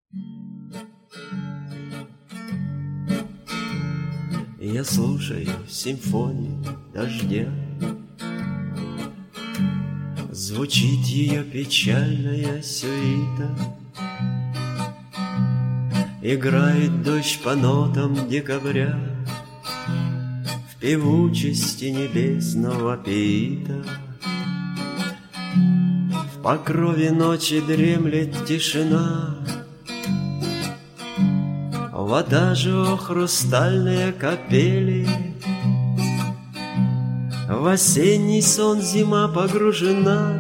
Я слушаю симфонию дождя. Звучит ее печальная сюита. Играет дождь по нотам декабря в певучести небесного пиита. В покрове ночи дремлет тишина. Вода же, о, хрустальные капели, в осенний сон зима погружена.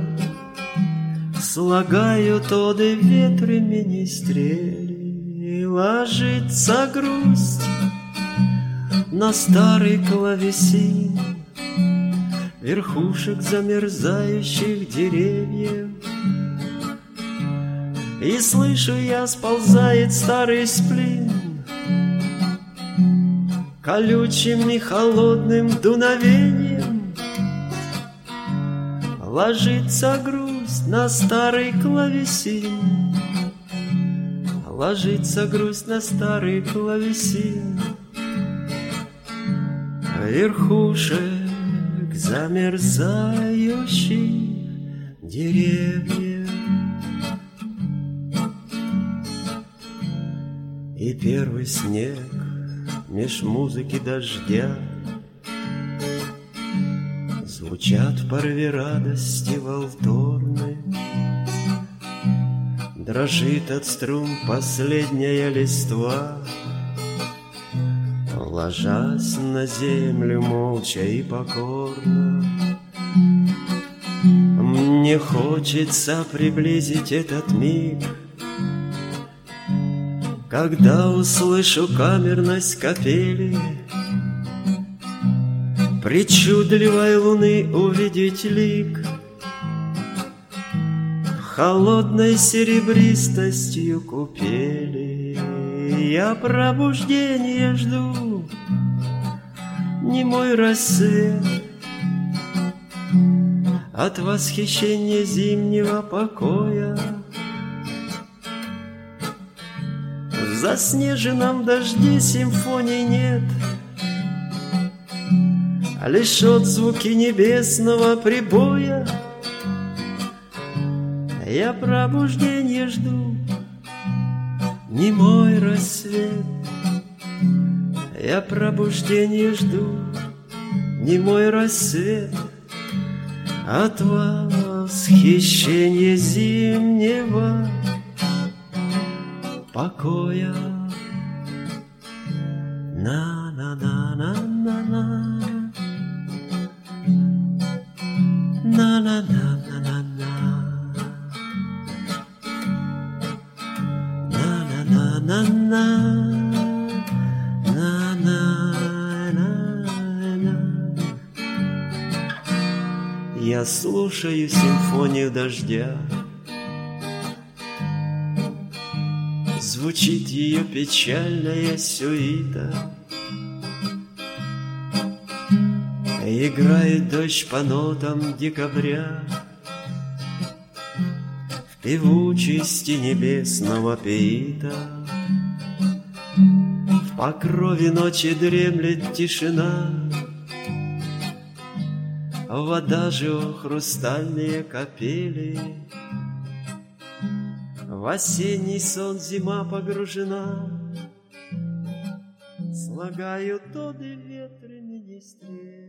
Слагают оды ветры министрели. Ложится грусть на старый клавесин верхушек замерзающих деревьев. И слышу я, сползает старый сплин колючим и холодным дуновением. Ложится грусть на старый клавесин. Ложится грусть на старый клавесин верхушек замерзающих деревьев. И первый снег меж музыки дождя звучат в порыве радости волторны. Дрожит от струн последняя листва, ложась на землю молча и покорно. Мне хочется приблизить этот миг, когда услышу камерность капели, причудливой луны увидеть лик, холодной серебристостью купели. Я пробуждения жду, немой рассвет от восхищения зимнего покоя. В заснеженном дожде симфоний нет, а лишь отзвуки небесного прибоя. Я пробуждения жду, немой рассвет. Я пробуждения жду, немой рассвет от восхищения зимнего покоя. На-на-на-на-на-на, на-на-на-на-на-на, на-на-на-на-на, на-на-на-на. Я слушаю симфонию дождя. Звучит ее печальная сюита. Играет дождь по нотам декабря в певучести небесного пиита. В покрове ночи дремлет тишина. Вода же, о, хрустальные капели, в осенний сон зима погружена. Слагают оды ветры министрели.